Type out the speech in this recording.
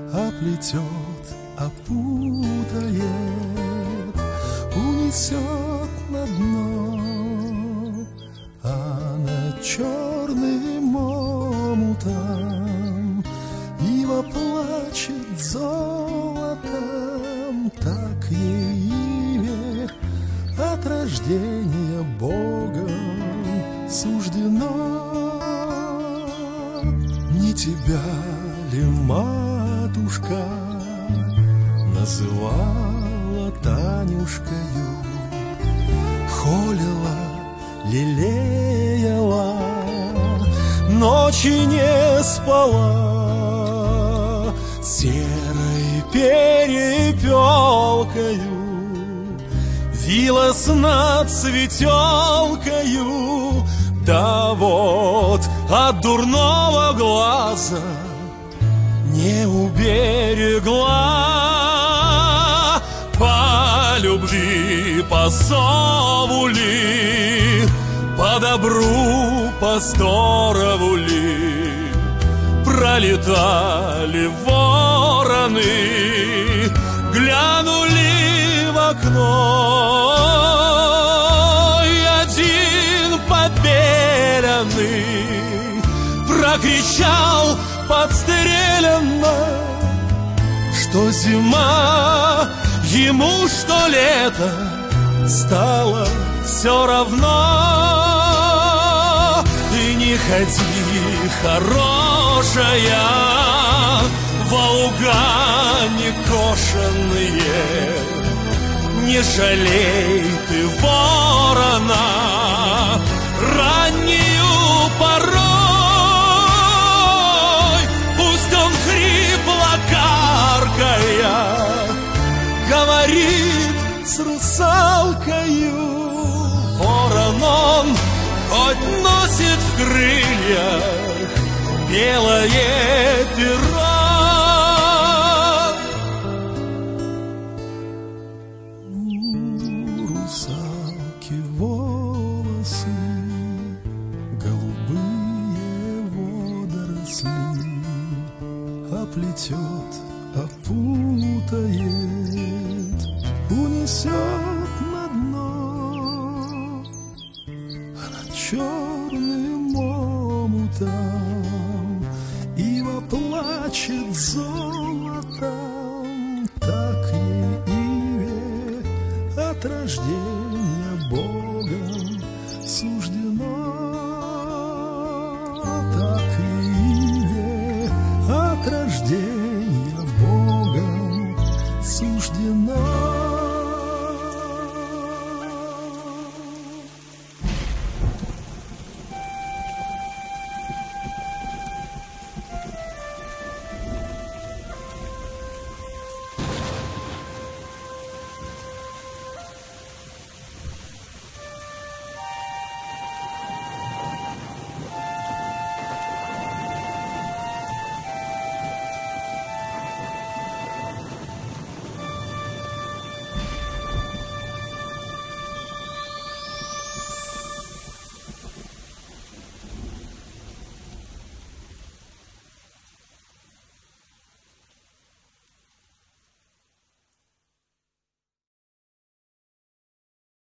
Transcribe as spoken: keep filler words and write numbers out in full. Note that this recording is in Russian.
оплетет, опутает, унесет на дно, а над черным омутом ива плачет золотом. Так ей иве от рождения Богом суждено. Не тебя ли, матушка, называла Танюшкою, холила, лелеяла, ночи не спала, серой перепелкою вилась над светелкою. Да вот от дурного глаза не уберегла, по любви, по зову ли, по добру, по здорову ли пролетали вороны, глянули в окно, и один побеленный прокричал подстрелянно, что зима ему, что лето, стало все равно. Ты не ходи, хорошая, во луга некошенные, не жалей ты ворона раннюю порой. Пусть он хрипло каркая говорит с русалкою. Ворон он хоть носит в крыльях белое перо, волосы, голубые водоросли, оплетет, опутает, унесет на дно, а над черным омутом ива плачет золотом. Так ей иве от рождения Богом суждено.